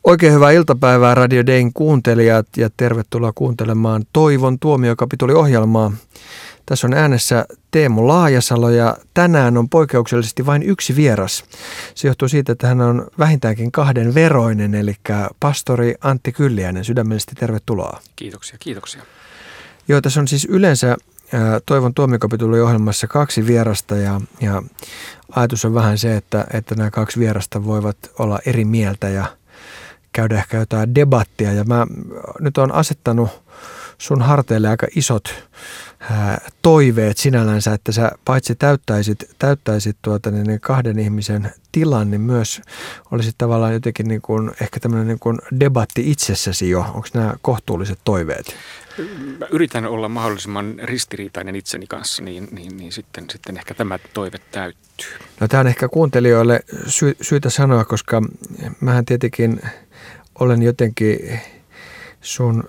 Oikein hyvää iltapäivää Radio Dayn kuuntelijat ja tervetuloa kuuntelemaan Toivon tuomiokapituli-ohjelmaa. Tässä on äänessä Teemu Laajasalo ja tänään on poikkeuksellisesti vain yksi vieras. Se johtuu siitä, että hän on vähintäänkin kahden veroinen, eli pastori Antti Kylliäinen. Sydämellisesti tervetuloa. Kiitoksia. Joo, tässä on siis yleensä Toivon tuomiokapituli-ohjelmassa kaksi vierasta ja ajatus on vähän se, että nämä kaksi vierasta voivat olla eri mieltä ja käydä ehkä jotain debattia. Ja mä nyt olen asettanut sun harteille aika isot toiveet sinällänsä, että sä paitsi täyttäisit niin kahden ihmisen tilan, niin myös olisit tavallaan jotenkin niin kuin, ehkä tämmöinen niin kuin debatti itsessäsi jo. Onko nämä kohtuulliset toiveet? Mä yritän olla mahdollisimman ristiriitainen itseni kanssa, niin sitten ehkä tämä toive täyttyy. No tämä on ehkä kuuntelijoille syytä sanoa, koska mähän tietenkin olen jotenkin sun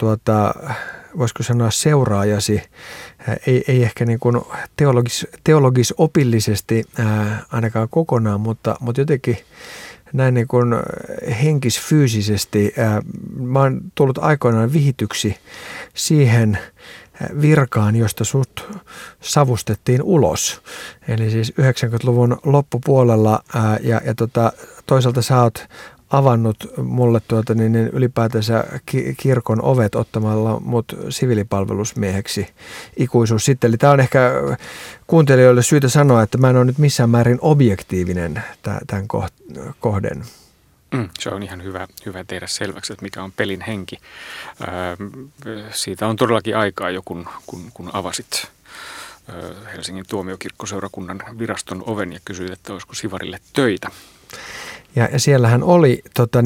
voisiko sanoa seuraajasi, ei ehkä niin kuin teologis-opillisesti ainakaan kokonaan, mutta jotenkin näin niin kuin henkisfyysisesti. Mä oon tullut aikoinaan vihityksi siihen virkaan, josta sut savustettiin ulos. Eli siis 90-luvun loppupuolella ja toisaalta sä oot avannut mulle ylipäätänsä kirkon ovet ottamalla mut siviilipalvelusmieheksi ikuisuus sitten. Eli tämä on ehkä kuuntelijoille syytä sanoa, että mä en ole nyt missään määrin objektiivinen tämän kohden. Se on ihan hyvä tehdä selväksi, että mikä on pelin henki. Siitä on todellakin aikaa jo, kun avasit Helsingin tuomiokirkkoseurakunnan viraston oven ja kysyit, että olisiko Sivarille töitä. Ja siellähän oli,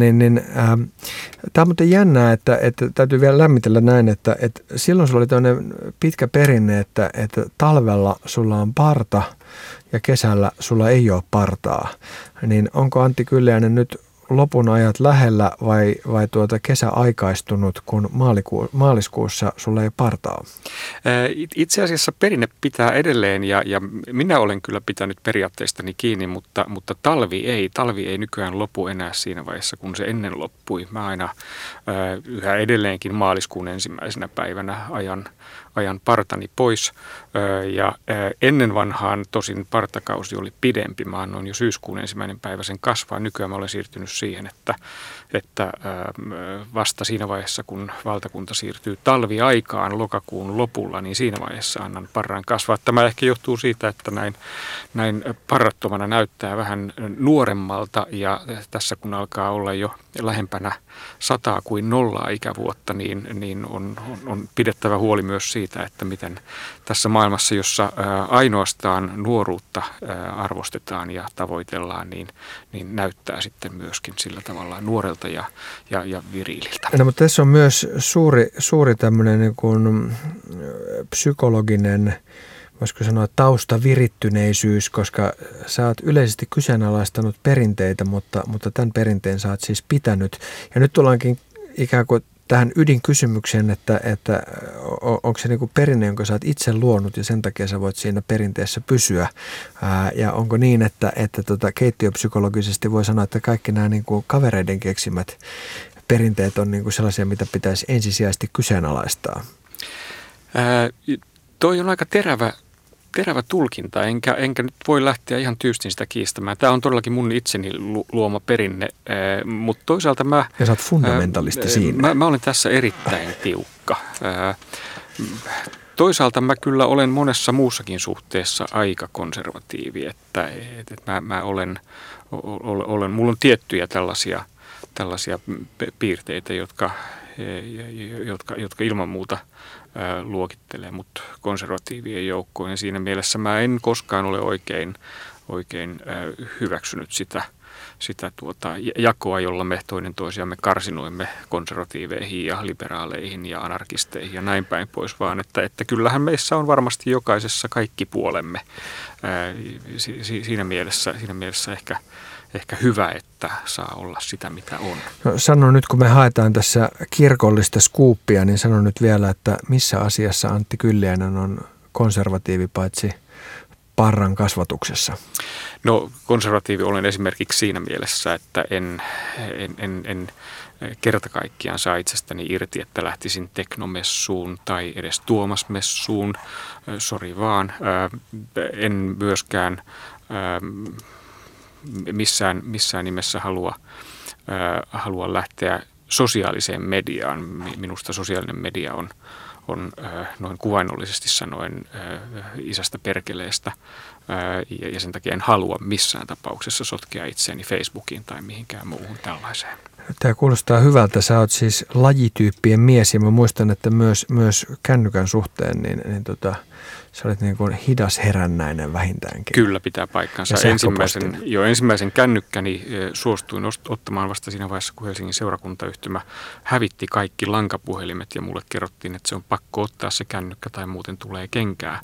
tämä on muuten jännää, että täytyy vielä lämmitellä näin, että silloin sulla oli tämmöinen pitkä perinne, että talvella sulla on parta ja kesällä sulla ei ole partaa. Niin onko Antti Kylliäinen nyt lopun ajat lähellä vai kesä aikaistunut, kun maaliskuussa sulla ei partaa? Itse asiassa perinne pitää edelleen ja minä olen kyllä pitänyt periaatteistani kiinni, mutta talvi ei nykyään lopu enää siinä vaiheessa, kun se ennen loppui. Mä aina yhä edelleenkin maaliskuun ensimmäisenä päivänä ajan partani pois ja ennen vanhaan tosin partakausi oli pidempi. Mä annoin jo syyskuun ensimmäinen päivä sen kasvaa. Nykyään mä olen siirtynyt siihen, että vasta siinä vaiheessa, kun valtakunta siirtyy talviaikaan lokakuun lopulla, niin siinä vaiheessa annan parran kasvaa. Tämä ehkä johtuu siitä, että näin parrattomana näyttää vähän nuoremmalta ja tässä kun alkaa olla jo lähempänä 100 kuin 0 ikävuotta, niin on pidettävä huoli myös siitä, että miten tässä maailmassa, jossa ainoastaan nuoruutta arvostetaan ja tavoitellaan, niin näyttää sitten myöskin sillä tavalla nuorelta ja virililtä. No, mutta tässä on myös suuri tämmöinen niin kuin psykologinen, voisiko sanoa taustavirittyneisyys, koska sä oot yleisesti kyseenalaistanut perinteitä, mutta tämän perinteen sä oot siis pitänyt. Ja nyt tullaankin ikään kuin tähän ydinkysymykseen, että onko se niin kuin perinne, jonka sä oot itse luonut ja sen takia sä voit siinä perinteessä pysyä. Ja onko niin, että keittiöpsykologisesti voi sanoa, että kaikki nämä niin kuin kavereiden keksimät perinteet on niin kuin sellaisia, mitä pitäisi ensisijaisesti kyseenalaistaa? Toi on aika terävä tulkinta, enkä nyt voi lähteä ihan tyystin sitä kiistämään. Tämä on todellakin mun itseni luoma perinne, mutta toisaalta ja sä oot fundamentalisti siinä. Mä olen tässä erittäin tiukka. Toisaalta mä kyllä olen monessa muussakin suhteessa aika konservatiivi, että mä olen, mulla on tiettyjä tällaisia piirteitä, jotka ilman muuta luokittelee mut konservatiivien joukkoon. Ja siinä mielessä mä en koskaan ole oikein hyväksynyt sitä jakoa, jolla me toinen toisiamme karsinoimme konservatiiveihin ja liberaaleihin ja anarkisteihin ja näin päin pois, vaan että kyllähän meissä on varmasti jokaisessa kaikki puolemme. Siinä mielessä ehkä hyvä, että saa olla sitä, mitä on. No, sano nyt, kun me haetaan tässä kirkollista skuuppia, niin sano nyt vielä, että missä asiassa Antti Kylliäinen on konservatiivi paitsi parran kasvatuksessa? No konservatiivi olen esimerkiksi siinä mielessä, että en kerta kaikkiaan saa itsestäni irti, että lähtisin teknomessuun tai edes Tuomas-messuun. Sori vaan. En myöskään missään nimessä halua lähteä sosiaaliseen mediaan. Minusta sosiaalinen media on noin kuvainnollisesti sanoen isästä perkeleestä ja sen takia en halua missään tapauksessa sotkea itseäni Facebookiin tai mihinkään muuhun tällaiseen. Tämä kuulostaa hyvältä. Sä oot siis lajityyppien mies ja mä muistan, että myös kännykän suhteen sä olet niin kuin hidas herännäinen vähintäänkin. Kyllä pitää paikkansa. Ensimmäisen kännykkäni suostuin ottamaan vasta siinä vaiheessa, kun Helsingin seurakuntayhtymä hävitti kaikki lankapuhelimet ja mulle kerrottiin, että se on pakko ottaa se kännykkä tai muuten tulee kenkää.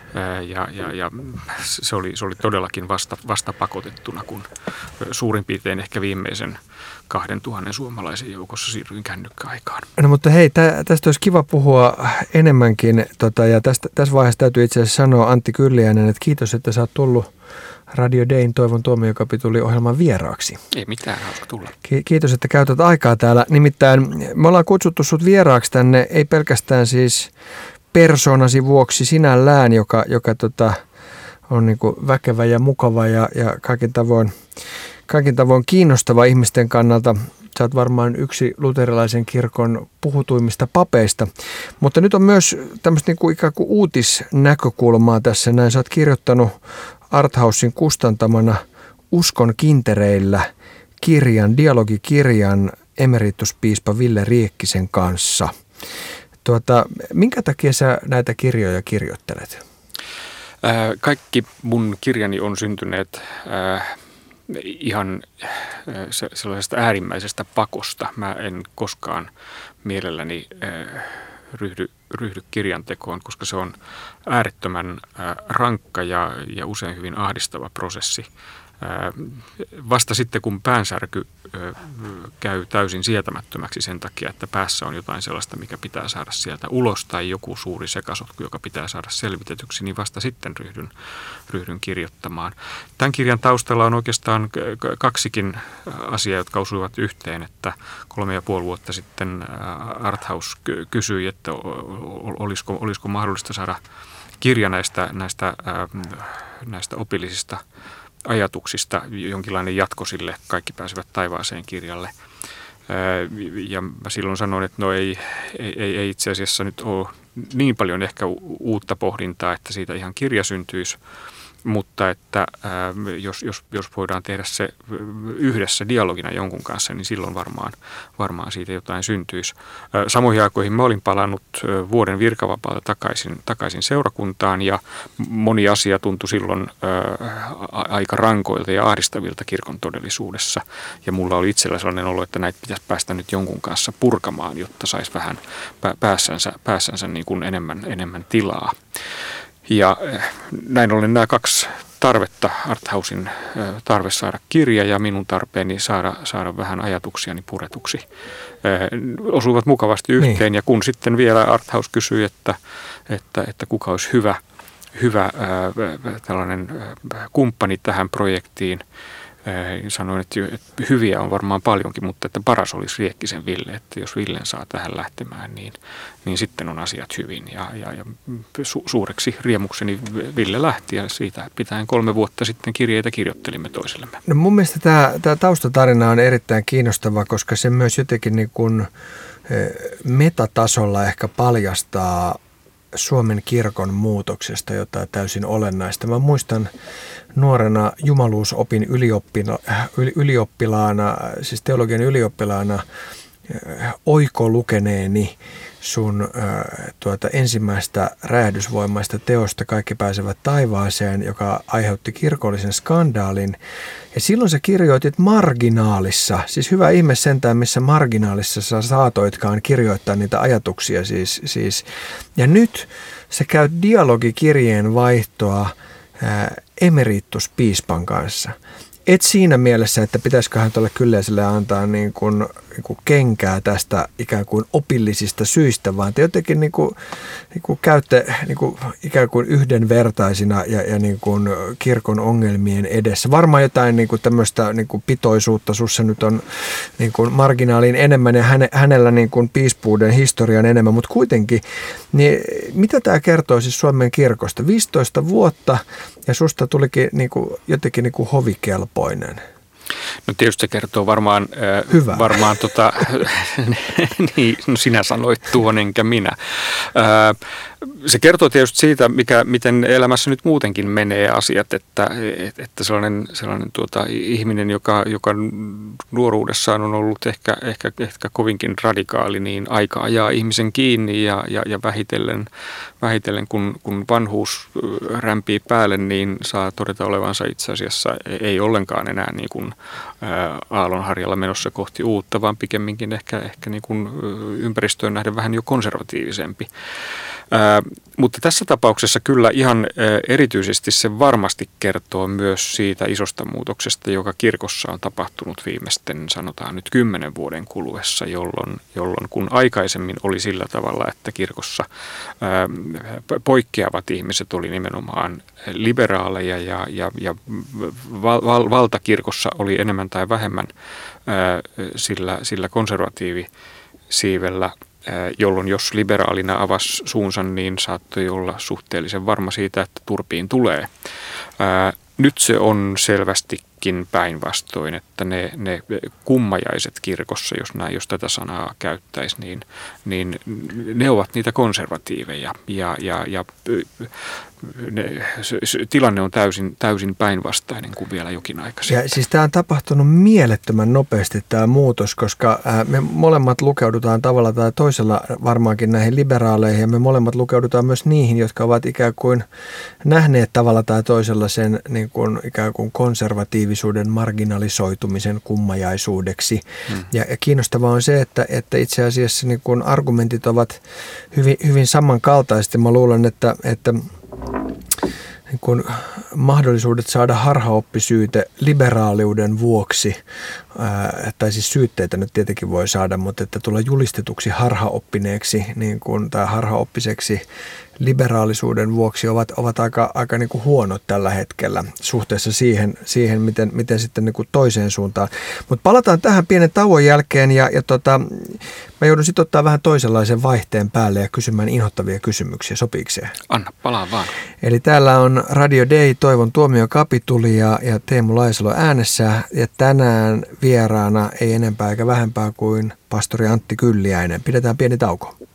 Ja se oli todellakin vasta pakotettuna, kun suurin piirtein ehkä viimeisen 2000 suomalaisen joukossa siirryin kännykkäaikaan. No mutta hei, tästä olisi kiva puhua enemmänkin ja tässä vaiheessa täytyy itse asiassa sanoa Antti Kylliäinen, että kiitos, että sä oot tullut Radio Dayn Toivon tuomiokapitulin ohjelman vieraaksi. Ei mitään, hauska tulla. Kiitos, että käytät aikaa täällä. Nimittäin me ollaan kutsuttu sut vieraaksi tänne, ei pelkästään siis persoonasi vuoksi sinällään, joka on niin kuin väkevä ja mukava ja kaikin tavoin kiinnostava ihmisten kannalta. Sä oot varmaan yksi luterilaisen kirkon puhutuimmista papeista, mutta nyt on myös tämmöistä niin kuin ikään kuin uutisnäkökulmaa tässä. Näin sä oot kirjoittanut Arthausin kustantamana Uskon kintereillä dialogikirjan emerituspiispa Ville Riekkisen kanssa. Minkä takia sä näitä kirjoja kirjoittelet? Kaikki mun kirjani on syntyneet ihan sellaisesta äärimmäisestä pakosta. Mä en koskaan mielelläni ryhdy kirjantekoon, koska se on äärettömän rankka ja usein hyvin ahdistava prosessi. Vasta sitten, kun päänsärky käy täysin sietämättömäksi sen takia, että päässä on jotain sellaista, mikä pitää saada sieltä ulos, tai joku suuri sekasotku, joka pitää saada selvitetyksi, niin vasta sitten ryhdyn kirjoittamaan. Tämän kirjan taustalla on oikeastaan kaksikin asiaa, jotka osuivat yhteen, että 3,5 vuotta sitten Arthaus kysyi, että olisiko mahdollista saada kirja näistä opillisista ajatuksista, jonkinlainen jatko sille Kaikki pääsevät taivaaseen -kirjalle. Ja mä silloin sanoin, että no ei itse asiassa nyt ole niin paljon ehkä uutta pohdintaa, että siitä ihan kirja syntyisi, mutta että jos voidaan tehdä se yhdessä dialogina jonkun kanssa, niin silloin varmaan siitä jotain syntyisi. Samoihin aikoihin mä olin palannut vuoden virkavapaalta takaisin seurakuntaan ja moni asia tuntui silloin aika rankoilta ja ahdistavilta kirkon todellisuudessa. Ja mulla oli itsellä sellainen olo, että näitä pitäisi päästä nyt jonkun kanssa purkamaan, jotta saisi vähän päässänsä niin kuin enemmän tilaa. Ja näin ollen nämä kaksi tarvetta, Arthausin tarve saada kirja ja minun tarpeeni saada vähän ajatuksiani puretuksi, osuivat mukavasti yhteen. Niin. Ja kun sitten vielä Arthaus kysyi, että kuka olisi hyvä tällainen kumppani tähän projektiin, sanoin, että hyviä on varmaan paljonkin, mutta että paras olisi Riekkisen Ville, että jos Villen saa tähän lähtemään, niin sitten on asiat hyvin. Ja suureksi riemukseni Ville lähti ja siitä pitäen 3 vuotta sitten kirjeitä kirjoittelimme toisillemme. No mun mielestä tämä taustatarina on erittäin kiinnostava, koska se myös jotenkin niin kuin metatasolla ehkä paljastaa Suomen kirkon muutoksesta jotain täysin olennaista. Mä muistan nuorena jumaluusopin ylioppilaana, siis teologian ylioppilaana, oikolukeneeni sun ensimmäistä räjähdysvoimaista teosta Kaikki pääsevät taivaaseen, joka aiheutti kirkollisen skandaalin. Ja silloin sä kirjoitit marginaalissa, siis hyvä ihme sentään, missä marginaalissa sä saatoitkaan kirjoittaa niitä ajatuksia. Siis. Ja nyt sä käyt dialogikirjeen vaihtoa emerituspiispan kanssa. Et siinä mielessä, että pitäisiköhän tuolle Kylliäiselle antaa niin kuin niin kuin kenkää tästä ikään kuin opillisista syistä, vaan te jotenkin niin kuin käytte niin kuin ikään kuin yhdenvertaisina ja niin kuin kirkon ongelmien edessä. Varmaan jotain niin kuin tämmöistä niin kuin pitoisuutta sussa nyt on niin kuin marginaaliin enemmän ja hänellä niin kuin piispuuden historian enemmän, mutta kuitenkin, niin mitä tämä kertoo siis Suomen kirkosta? 15 vuotta ja susta tulikin niin kuin, jotenkin niin kuin hovikelpoinen. No tietysti se kertoo varmaan, niin, no sinä sanoit tuon enkä minä. Se kertoo tietysti siitä, miten elämässä nyt muutenkin menee asiat, että sellainen ihminen, joka nuoruudessaan on ollut ehkä kovinkin radikaali, niin aika ajaa ihmisen kiinni ja vähitellen kun vanhuus rämpii päälle, niin saa todeta olevansa itse asiassa ei ollenkaan enää niin kuin aallonharjalla menossa kohti uutta, vaan pikemminkin ehkä niin kuin ympäristöön nähden vähän jo konservatiivisempi. Mutta tässä tapauksessa kyllä ihan erityisesti se varmasti kertoo myös siitä isosta muutoksesta, joka kirkossa on tapahtunut viimeisten, sanotaan nyt 10 vuoden kuluessa, jolloin kun aikaisemmin oli sillä tavalla, että kirkossa poikkeavat ihmiset oli nimenomaan liberaaleja ja valtakirkossa oli enemmän tai vähemmän sillä konservatiivisiivellä, jolloin jos liberaalina avasi suunsa, niin saattoi olla suhteellisen varma siitä, että turpiin tulee. Nyt se on selvästikin päinvastoin, että ne kummajaiset kirkossa, jos tätä sanaa käyttäisi, niin ne ovat niitä konservatiiveja ja tilanne on täysin päinvastainen kuin vielä jokin aika sitten. Ja siis tämä on tapahtunut mielettömän nopeasti tämä muutos, koska me molemmat lukeudutaan tavalla tai toisella varmaankin näihin liberaaleihin ja me molemmat lukeudutaan myös niihin, jotka ovat ikään kuin nähneet tavalla tai toisella sen niin kuin ikään kuin konservatiivisuuden marginalisoitumisen kummajaisuudeksi. Ja kiinnostavaa on se, että itse asiassa niin kuin argumentit ovat hyvin samankaltaiset. Mä luulen, että niin kun mahdollisuudet saada harhaoppisyyte liberaaliuden vuoksi, tai siis syytteitä nyt tietenkin voi saada, mutta että tulla julistetuksi harhaoppineeksi niin kun, tai harhaoppiseksi liberaalisuuden vuoksi ovat aika niin kuin huonot tällä hetkellä suhteessa siihen miten sitten niin kuin toiseen suuntaan. Mutta palataan tähän pienen tauon jälkeen ja mä joudun sitten ottaa vähän toisenlaisen vaihteen päälle ja kysymään inhottavia kysymyksiä. Sopiiko se? Anna, palaa vaan. Eli täällä on Radio Day, Toivon tuomiokapituli ja Teemu Laisalo äänessä ja tänään vieraana ei enempää eikä vähempää kuin pastori Antti Kylliäinen. Pidetään pieni tauko.